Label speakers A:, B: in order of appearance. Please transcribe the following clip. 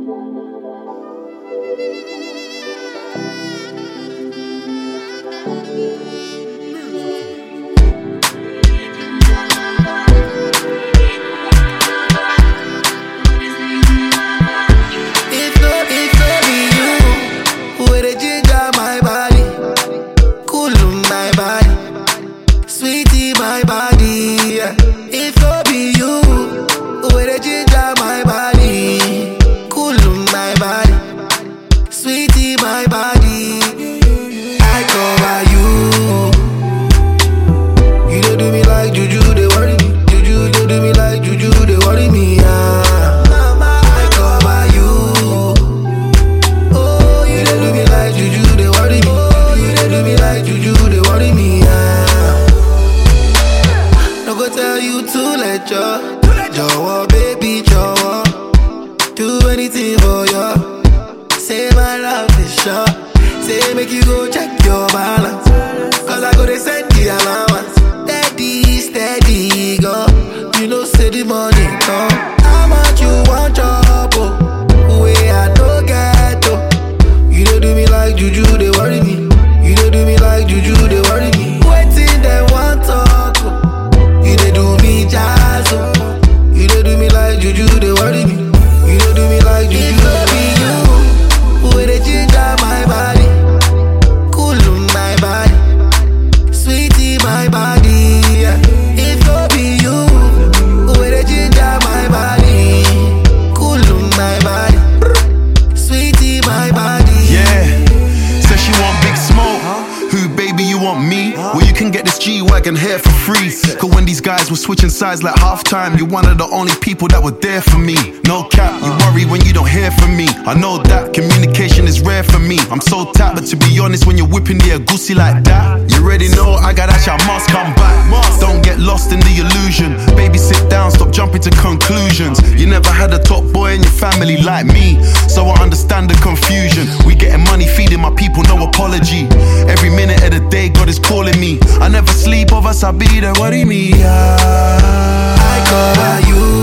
A: Jọ̀wọ́, baby, jọ̀wọ́. Do anything for you. Say my love is sure. Say make you go check your balance. Cause I go to send the allowance. Steady, steady, go. You know say the money come. How much you want chop, oh? Way I don't get, oh. You don't do me like juju, they worry me. You don't do me like juju, they worry me. Waiting, they want talk, oh. You don't do me jazz, oh. You don't do me like juju, they worry me. You don't do me like juju, they worry you. Where they ginger my body, cool my body, sweetie my body. Yeah. If no be you, where they ginger my body, cool my body, sweetie my body.
B: Yeah, says she want big smoke. Who, baby, you want me? Well, you can get this G-Wagon here for free. Cause when these guys were switching sides like halftime, you're one of the only people that were there for me. No cap, you worry when you don't hear from me. I know that communication is rare for me. I'm so tapped, but to be honest, when you're whipping the agusi like that, you already know I got that shit, I must come back. Don't get lost in the illusion. Baby, sit down, stop jumping to conclusions. You never had a top boy in your family like me, so I understand the confusion. We getting money, feeding my people, no apology. Every minute of the day, God is calling me. I never sleep over Sabida, worry me.
A: I cover you.